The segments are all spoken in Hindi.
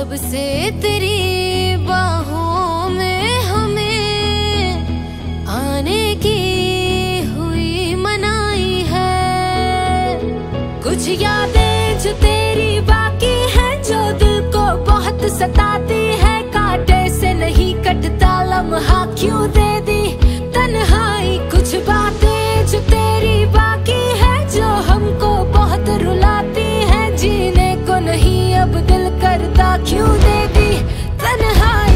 जब से तेरी बाहों में हमें आने की हुई मनाई है। कुछ यादें जो तेरी बाकी हैं, जो दिल को बहुत सताती है। कांटे से नहीं कटता लम्हा क्यों दे दी तन्हाई। कुछ बातें जो तेरी बाकी है, जो हमको बहुत रुलाती है। जीने को नहीं अब दिल करता क्यों दे दी तन्हाई।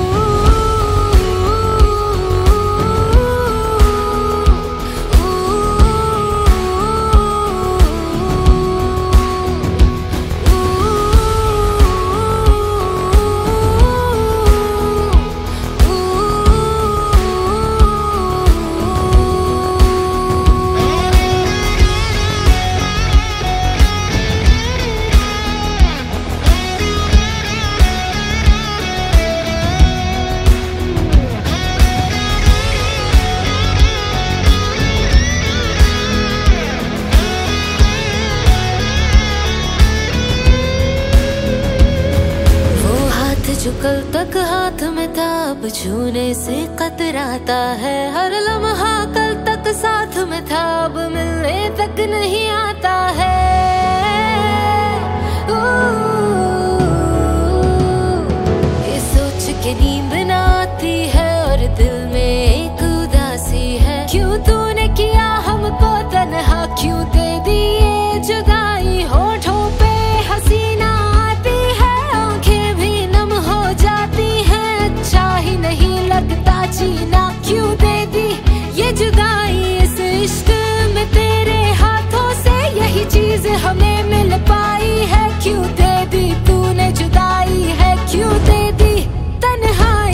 जो कल तक हाथ में था, अब छूने से कतराता है। हर लम्हा कल तक साथ में था, अब मिलने तक नहीं आता है। ये सोच के नींद ना आती है और दिल में एक उदासी है। क्यों तूने किया हमको तन्हा, क्यों दे दी ये जुदाई। होठों पे हसीना आती है, आंखें भी नम हो जाती हैं। अच्छा ही नहीं लगता जीना, क्यों दे दी ये जुदाई। इस इश्क में तेरे हाथों से यही चीज हमें मिल पाई है। क्यों दे दी तूने जुदाई है, क्यों दे दी तन्हाई।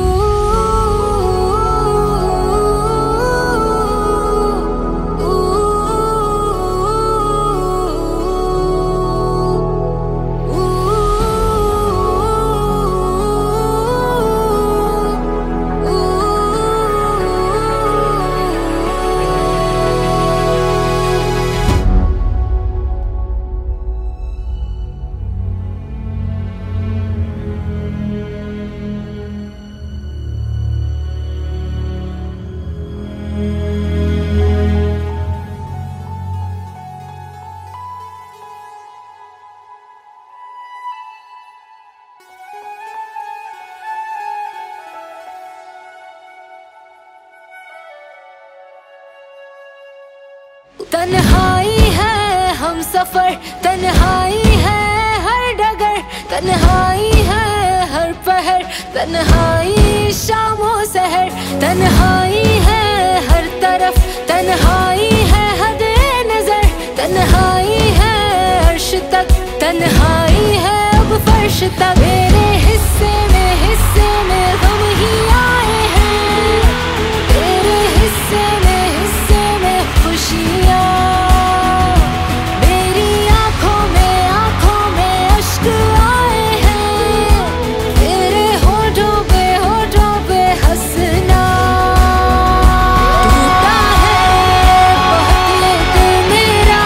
तन्हाई है हम सफर, तन्हाई है हर डगर। तन्हाई है हर पहर, तन्हाई शामो सहर। तन्हाई है हर तरफ, तन्हाई है हद नजर। तन्हाई है अर्श तक, तन्हाई है अब फर्श तक। मेरे हिस्से में गम ही आए हैं, तेरे हिस्से में खुशियाँ। मेरी आँखों में अश्क आए हैं, तेरे होठों पे हंसना। टूटा है बहुत ये दिल मेरा,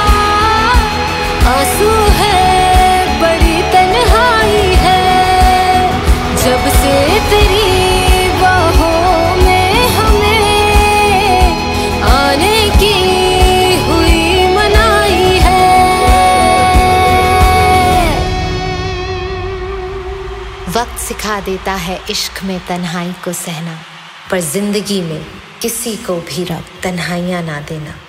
आंसू है बड़ी तन्हाई है। जब से तेरी बाहों में हमें आने की हुई मनाई है। वक्त सिखा देता है इश्क में तन्हाई को सहना, पर जिंदगी में किसी को भी रब तन्हाइयां ना देना।